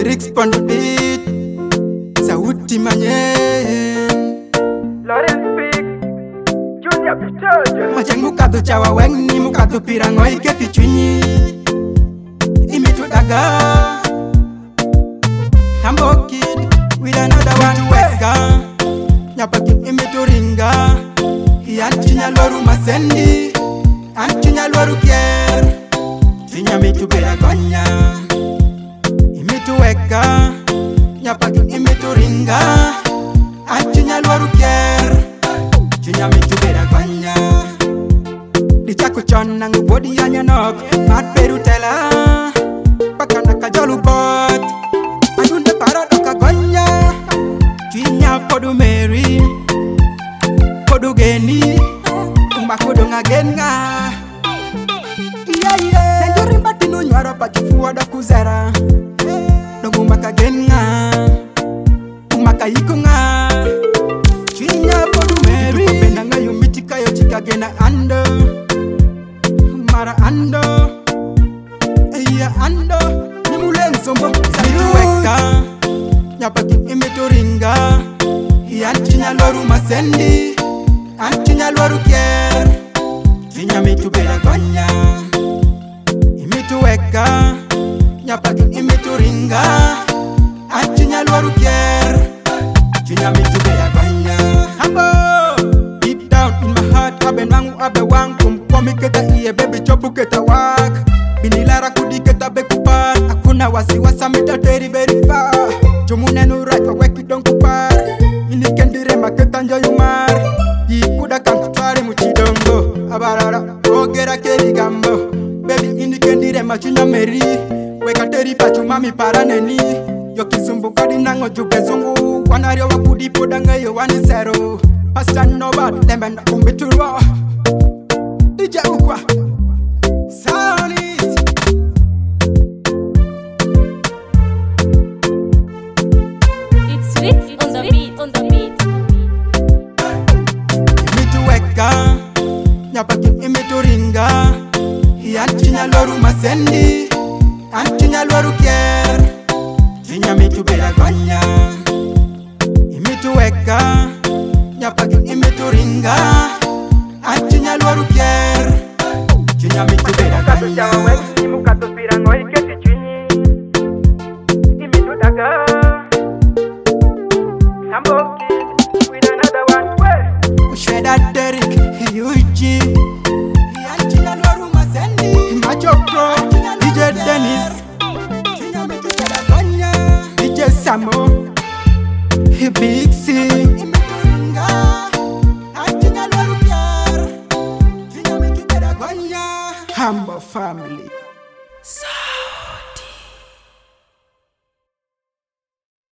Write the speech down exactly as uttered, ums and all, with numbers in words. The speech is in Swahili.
lyrics on the beat. Sauti manye Lawrence Speak, Junior Pichojo. Majeng mukado chawa wengi mukado pirango ike pichunyi Imitu daga Hambo Kid with another one weka Nyapakin imitu ringa Yanchinya loru masendi Anchinya loru kier Chinya mitu bera konya Imitu weka Nyapakin imitu ringa Anchinya loru kier Chinya mitu bera konya Dichaku chon nangu body anya nok Mat peru tela Pakana kajolu bot Ayunde paradoka konya Chinya podu Mary Podu geni Umakodo ngagenga Yeah yeah Nenjuri batinu nywara pachifuwa da kuzera Dongu maka genga Umaka ikunga Chinya podu Mary Kupenda ngayo mitika yo chika gena ando Mara ando Eya ando Nimule nsombo Samitu weka Nyapaki imitu ringa Yanchinya loru masendi Anchinya loru kier Chinya mitu bera konya Imitu weka Nyapaki imitu ringa Anchinya loru kier Chinya mitu bera konya Hambo Deep down in my heart Abe nangu abe wangkum Komi keta iye baby chopu keta wak Binilara kudi keta bekupar Akuna wasi wasamita teri very far Jumune nurai kwa weki don kupar Ini kendire maketa njo yumar Yikuda kankutwari muchidongo Abarara ogera keri gambo Baby ini kendire machinya meri Weka teri pachu mami paraneni Yo kizumbu kadi nango juke zungu Wanario wakudi podanga yo wani zero Pasta no bad lembe na kumbiturwa D J Ukwa Sound it It's sweet on the beat, on the beat. Imitu weka Nyapaki imitu ringa Yanchinya loru masendi Anchinya loru kier Chinya mitu bera konya Imitu weka Nyapaki imitu ringa Anchinya loru kier Chinya mitu bera Mukado chawa konya wengi mukado pirango ike pichunyi Imitu daga Hambo Kid with another one way. Shredder Derek Eugene Yanchinya loru masendi Macho Pro D J Dennis Chinya mitu bera konya D J Samo Big C Imitu ringa Anchinya loru kier Chinya mitu bera konya Hambo family